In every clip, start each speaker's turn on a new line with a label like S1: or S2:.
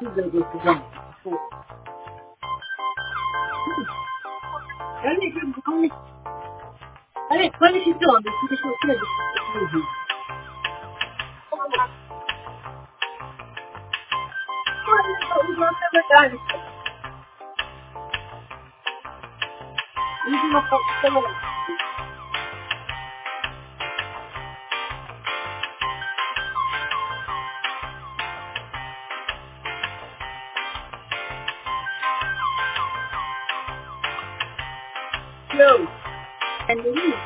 S1: Олег, смотри, что ты пришел следующий. Видимо, по-моему. No. And the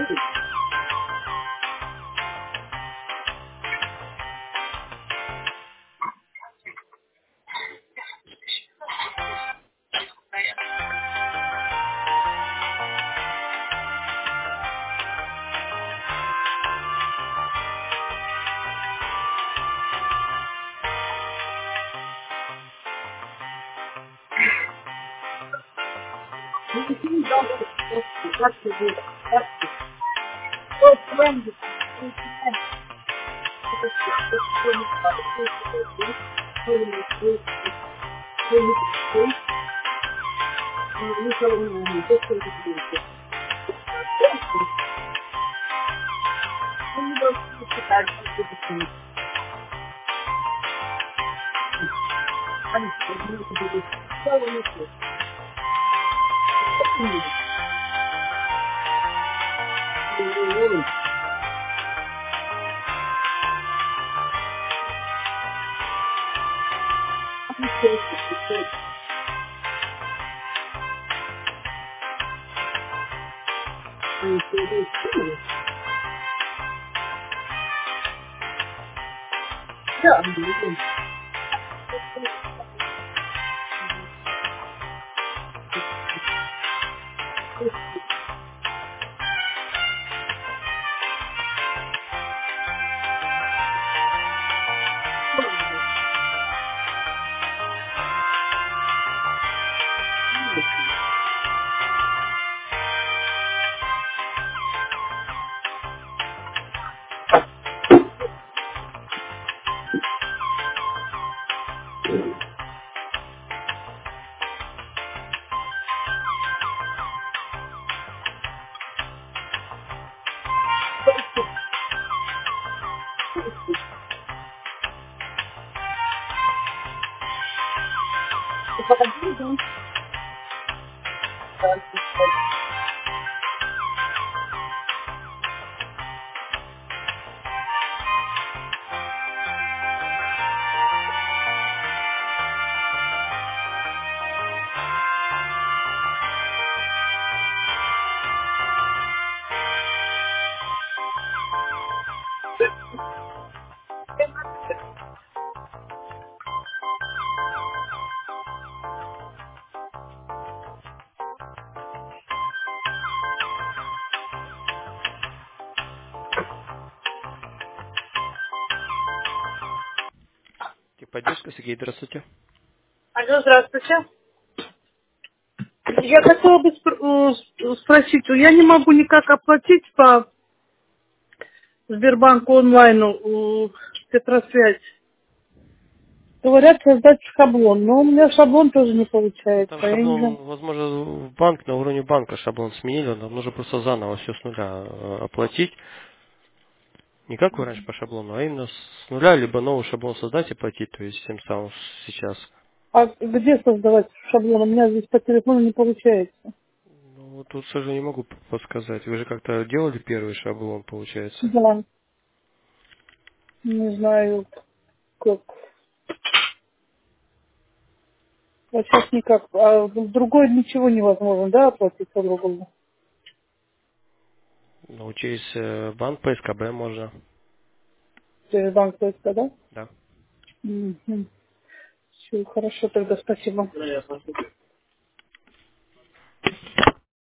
S2: Поддержка, Сергей, здравствуйте.
S1: Алло, здравствуйте. Я хотела бы спросить, я не могу никак оплатить по Сбербанку онлайну Петросвязь. Говорят, создать шаблон, но у меня шаблон тоже не
S2: Ну,
S1: получается.
S2: там
S1: Я не
S2: шаблон,
S1: знаю.
S2: возможно, в банк, на уровне банка шаблон сменили, нам нужно просто заново все с нуля оплатить. Не как вы раньше по шаблону, а именно с нуля, либо новый шаблон создать и платить, то есть тем самым сейчас.
S1: А где создавать шаблон? У меня здесь по телефону не получается.
S2: Ну, тут, к сожалению, не могу подсказать. Вы же как-то делали первый шаблон, получается.
S1: Да, не знаю, как. А сейчас никак. А в другой ничего невозможно, да, оплатить по-другому?
S2: Ну, через банк по СКБ можно.
S1: Через банк только, да?
S2: Да.
S1: Все, хорошо, тогда спасибо.